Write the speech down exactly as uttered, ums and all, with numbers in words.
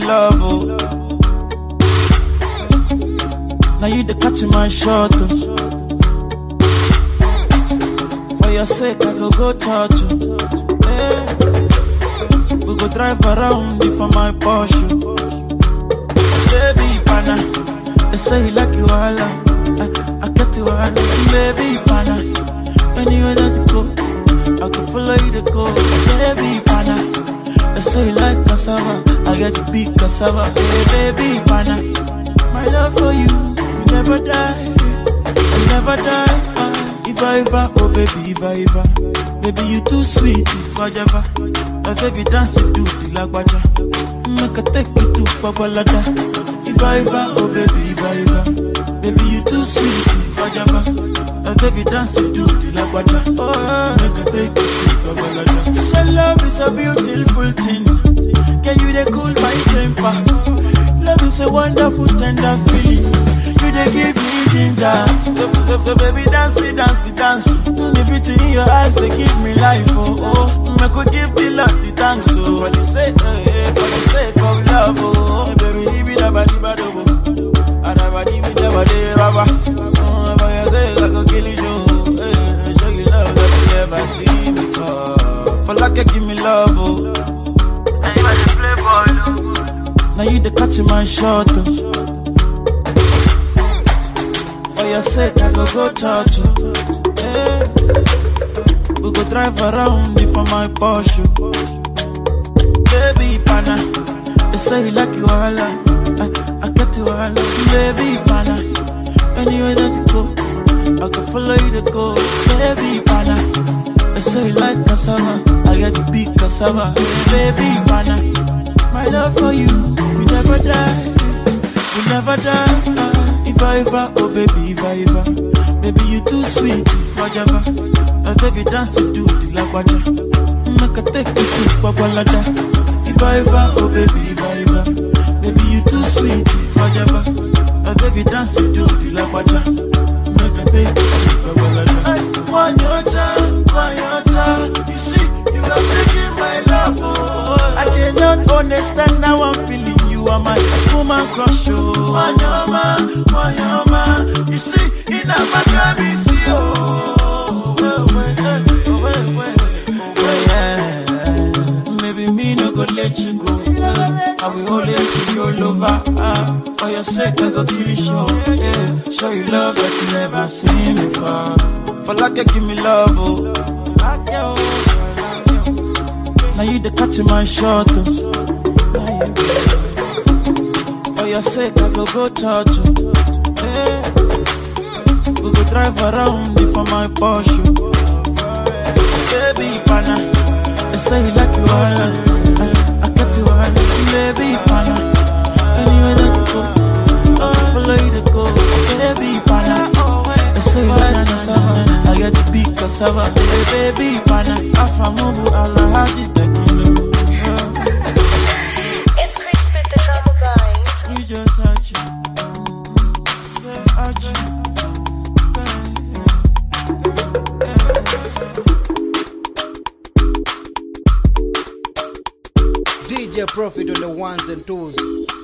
love, oh. Now you the catch my shot, oh. For your sake, I go go touch you. Hey. We go drive around you for my Porsche. Baby, pana, they say you like you all, I, I get you all, baby, pana. Anywhere that you go, I can follow you to go, baby, pana. They say you like cassava, I get to be cassava, hey, baby, pana. My love for you, you never die, you never die. Uh, if I ever, oh baby, if I ever, baby you too sweet, if I ever, uh, baby dance it to the lagwaja, make a take you to Babalada. If I ever, oh baby, if I ever, baby you too sweet, if I ever, uh, baby dance it to the lagwaja, oh make a take you to Babalada. So love is a beautiful thing, can you they cool my temper? Love is a wonderful tender feeling. You they give me ginger. So, so baby dance it, dance it, dance it. The beauty in your eyes they give me life. Oh oh, I could give the love the thanks. So for the sake, eh, for the sake of love. Oh baby, leave it up, leave it up. I never leave it up, leave it up. Oh, for your sake I could kill you. Eh, show you love that you never seen before. For like you give me love. Oh, and you are the playboy. Now you the catch my shot, oh. For your sake, I go go touch you. Hey. We go drive around you for my Porsche. Baby, pana, they say you like you all, I, I get you all, baby, pana. Anywhere that you go, I can follow you to go, baby, pana. They say you like cassava, I get to be cassava, baby, pana. My love for you, we never die, we never die. Uh, if I ever, oh baby, if I ever, baby you too sweet, if I ever, uh, baby dance it to the lagwaja, make a take you to Babalada. If I ever, oh baby, if I ever, baby you too sweet, if I ever, uh, baby dance it to the lagwaja, make a take you to Babalada. One your time, one your time, you see, you are taking my love, oh. I cannot understand how I'm feeling. You are my woman crush, oh. Wanyama, wanyama. You see, in a magami, see, oh. Well, well, well, well, well, yeah. Maybe me no go let you go. I will always be your lover. Ah, for your sake, I go kill you, show. Yeah, show you love that you never seen before. For like you give me love, oh. Now you the catch my shot, oh. For your sake, I go go touch you. Hey. We go drive around you for my Porsche. Baby, pana, they say you like you all, I, I get you all, baby, pana. Anywhere that you go, I follow you to go, baby, pana. They say you like cassava, I get to be cassava, baby, pana. Afamubu alahaji tekilo. It's Chris with the drama boy. You just hurt you, say hurt you. D J Profit on the ones and twos.